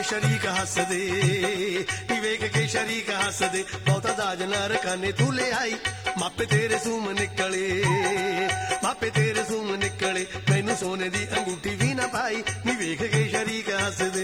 शरीक हसदे नी वेख के शरीक हसदे बहुता दाज ना रखाने तू ले आई मापे तेरे सूम निकले मापे तेरे सूम निकले मैनू सोने दी अंगूठी भी ना पाई नी वेख के शरीक हसदे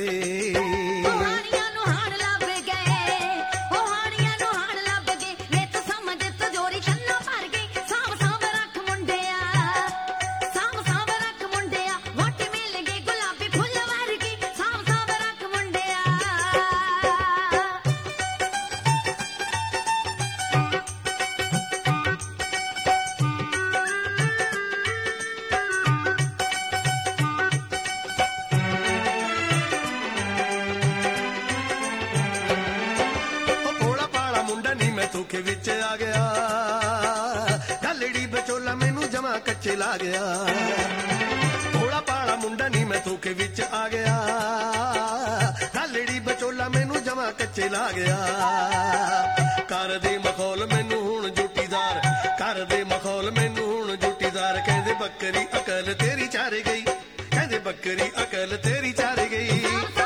धोखे विच आ गया गलड़ी बचोला मैनू जमा कच्चे ला गया थोड़ा पाला मुंडा नी मैं धोखे विच आ गया गलड़ी बचोला मैनू जमा कच्चे ला गया कर दे मखौल मैनू हुण जुटीदार कर दे मखौल मैनू हुण जुटीदार कहंदे बकरी अकल तेरी चार गई कहंदे बकरी अकल तेरी चार गई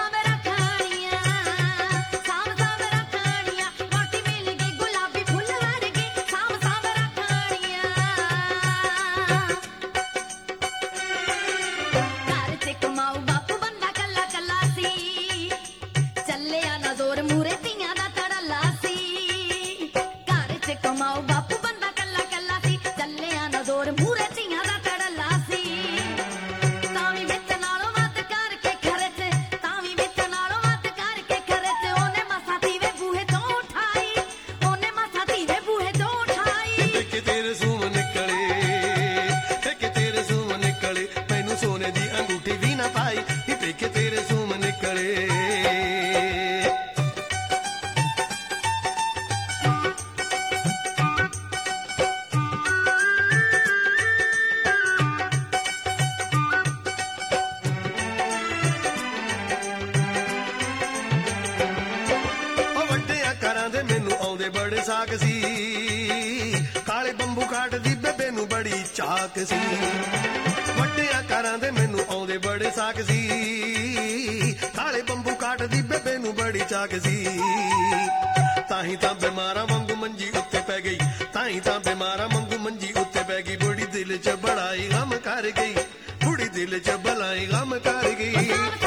बड़े साग सी काले बंबू काट दी बेबे नू बड़ी चाक सी वड्डे आकारां दे मैनू आउंदे बड़े साग सी काले बंबू काट दी बेबे नू बड़ी चाक सी ताही तां बीमारा वांगू मंजी उत्ते पै गई ताही तां बीमारा वांगू मंजी उत्ते पै गई बुढ़ी दिल च बड़ाई गम कर गई बुढ़ी दिल च बड़ाई गम कर गई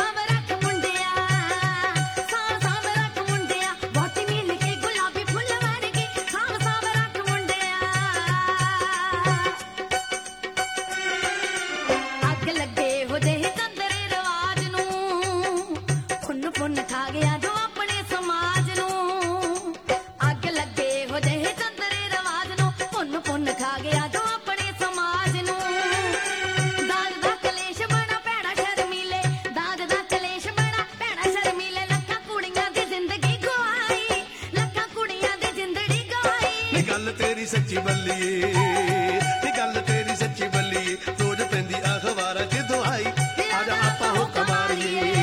तेरी सच्ची बल्लीए गल तेरी सच्ची बल्लीए रोज पैंदी अखबारां च दुआई आजा आपां हुक्म मारीए